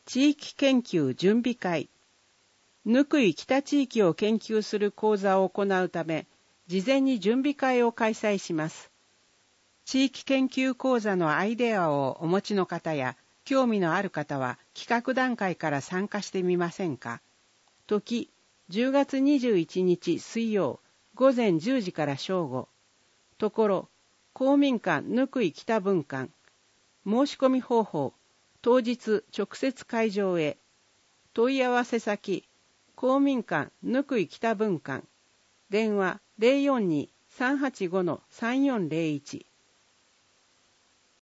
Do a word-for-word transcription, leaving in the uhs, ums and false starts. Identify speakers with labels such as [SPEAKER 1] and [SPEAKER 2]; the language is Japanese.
[SPEAKER 1] 地域研究準備会。ぬくい北地域を研究する講座を行うため、事前に準備会を開催します。地域研究講座のアイデアをお持ちの方や、興味のある方は企画段階から参加してみませんか。時、じゅうがつにじゅういちにち水曜、午前じゅうじから正午。ところ、公民館ぬくい北分館。申し込み方法、当日直接会場へ。問い合わせ先、公民館ぬくい北分館。電話 ゼロよんに さんはちご さんよんゼロいち。